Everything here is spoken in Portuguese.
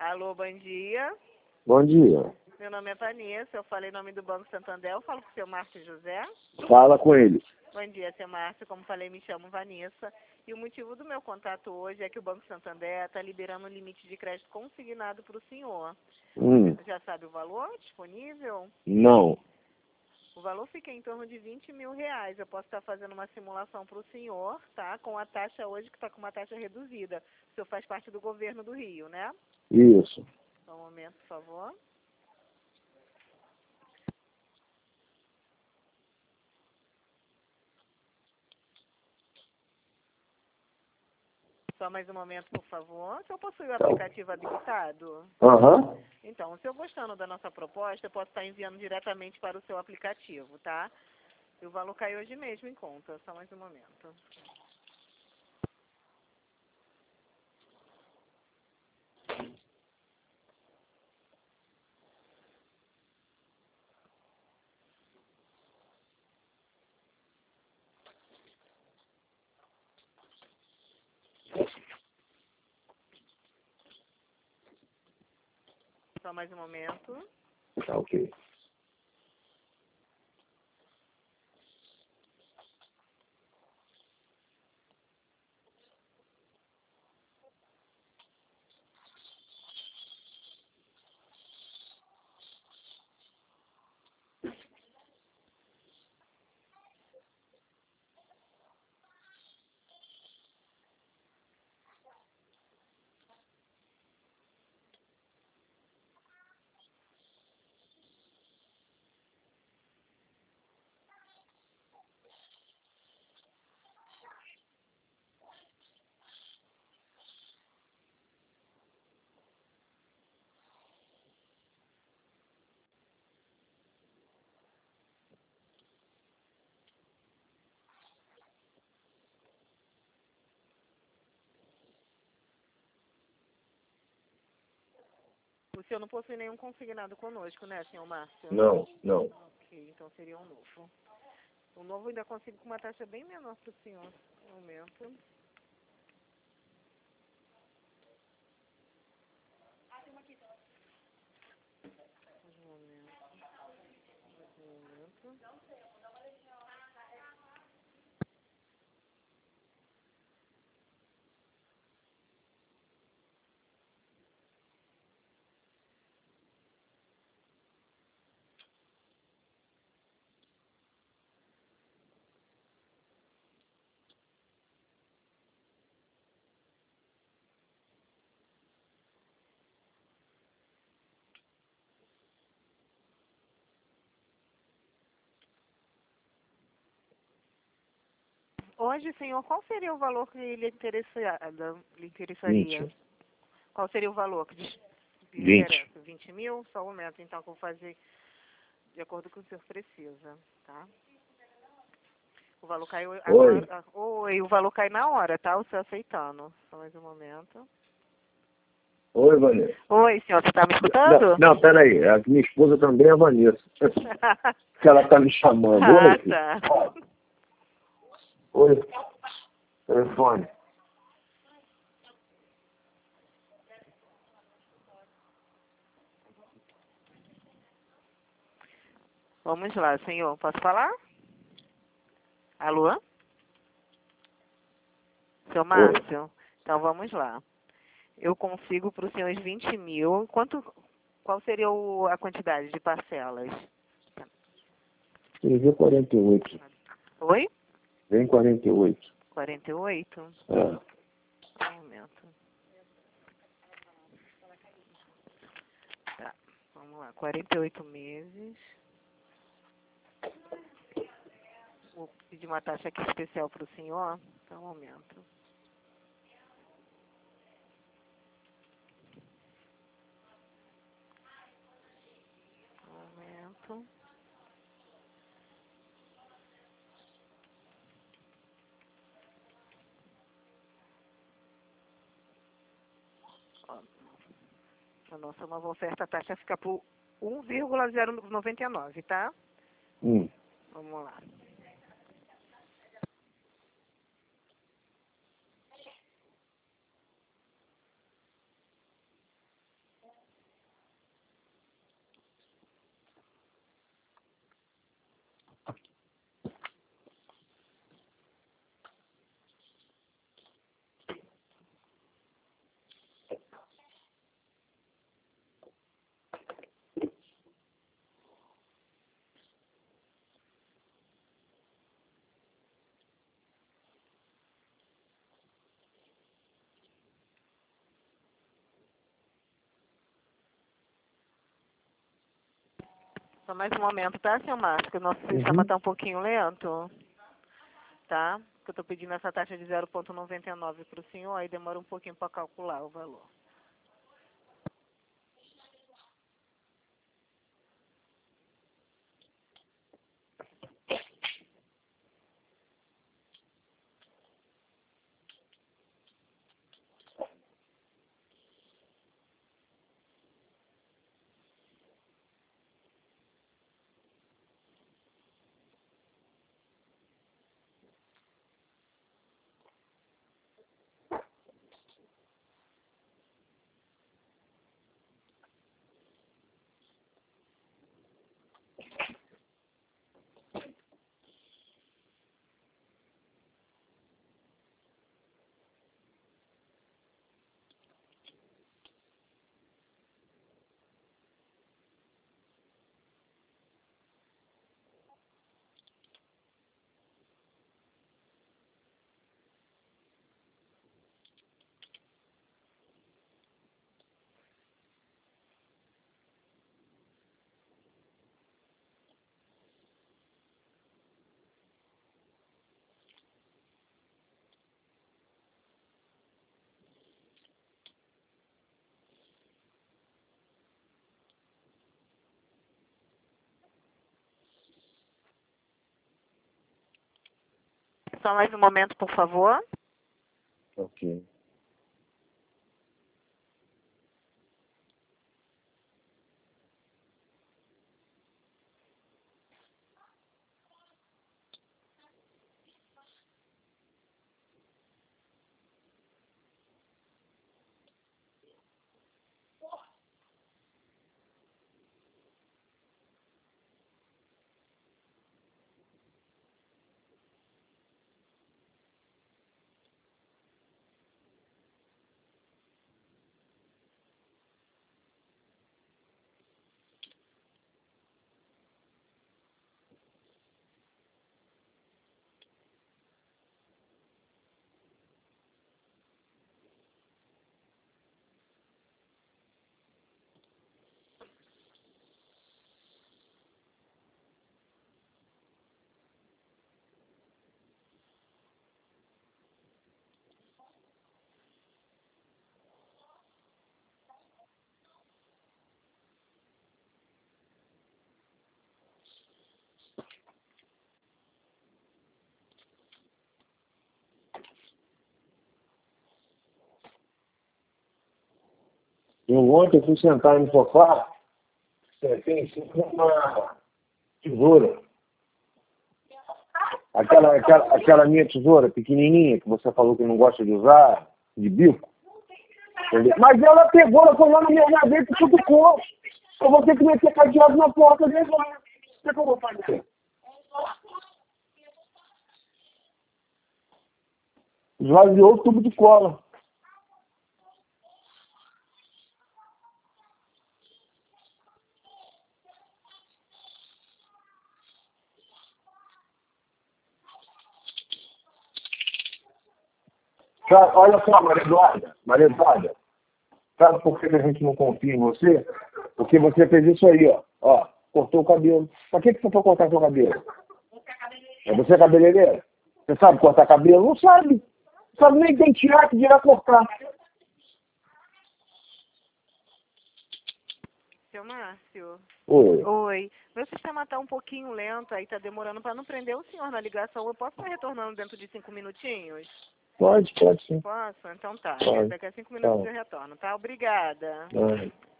Alô, bom dia. Bom dia. Meu nome é Vanessa, eu falei em nome do Banco Santander, eu falo com o seu Márcio José. Fala com ele. Bom dia, seu Márcio, como falei, me chamo Vanessa. E o motivo do meu contato hoje é que o Banco Santander está liberando um limite de crédito consignado para o senhor. Você já sabe o valor disponível? Não. O valor fica em torno de R$ 20.000. Eu posso estar fazendo uma simulação para o senhor, tá? Com a taxa hoje, que está com uma taxa reduzida. O senhor faz parte do governo do Rio, né? Isso. Só um momento, por favor. Só mais um momento, por favor. O senhor possui o aplicativo habilitado? Aham. Então, o senhor gostando da nossa proposta, eu posso estar enviando diretamente para o seu aplicativo, tá? E o valor cai hoje mesmo em conta. Só mais um momento. Só mais um momento. Tá ok. O senhor não possui nenhum consignado conosco, né, senhor Márcio? Não, não. Ok, então seria um novo. O novo ainda consigo com uma taxa bem menor para o senhor. Um momento. Um momento. Hoje, senhor, qual seria o valor que lhe interessaria? 20. Qual seria o valor que lhe 20. interessa? 20 mil? Só um momento, então, que eu vou fazer de acordo com o que o senhor precisa, tá? O valor caiu agora. Oi, o valor cai na hora, tá? O senhor aceitando. Só mais um momento. Oi, Vanessa. Oi, senhor, você está me escutando? Não, peraí. A minha esposa também é a Vanessa. Que ela tá me chamando. Oi, Ah, filho. tá. Oi. Telefone. Vamos lá, senhor. Posso falar? Alô? Seu Márcio? Então, vamos lá. Eu consigo para os senhores 20 mil. Qual seria a quantidade de parcelas? Vem 48. Oi? Vem 48. 48? É. Um momento. Tá, vamos lá. 48 meses. Vou pedir uma taxa aqui especial para o senhor. Só um momento. Um momento. Ó, a nossa nova oferta, a taxa fica por 1,099, tá? Vamos lá. Só mais um momento, tá, seu Márcio? Que o nosso sistema tá um pouquinho lento. Tá? Que eu tô pedindo essa taxa de 0,99 para o senhor, aí demora um pouquinho para calcular o valor. Só mais um momento, por favor. Ok. Eu ontem fui sentar no sofá, tem em cima uma tesoura. Aquela minha tesoura pequenininha que você falou que não gosta de usar, de bico. Entendeu? Mas ela pegou, ela foi lá na minha gaveta e cutucou. Eu vou ter que meter cadeado na porta dele. O que é que eu vou fazer? Esvaziou o tubo de cola. Sabe, olha só, Maria Eduarda, sabe por que a gente não confia em você? Porque você fez isso aí, ó, cortou o cabelo. Pra que você foi cortar seu cabelo? É você cabeleireiro? Você sabe cortar cabelo? Não sabe. Não sabe nem pentear, que dirá cortar. Seu Márcio. Oi. Oi. Meu sistema tá um pouquinho lento, aí tá demorando para não prender o senhor na ligação. Eu posso estar retornando dentro de 5 minutinhos? Pode sim. Posso? Então tá. Pode. Daqui a 5 minutos eu retorno, tá? Obrigada. Pode.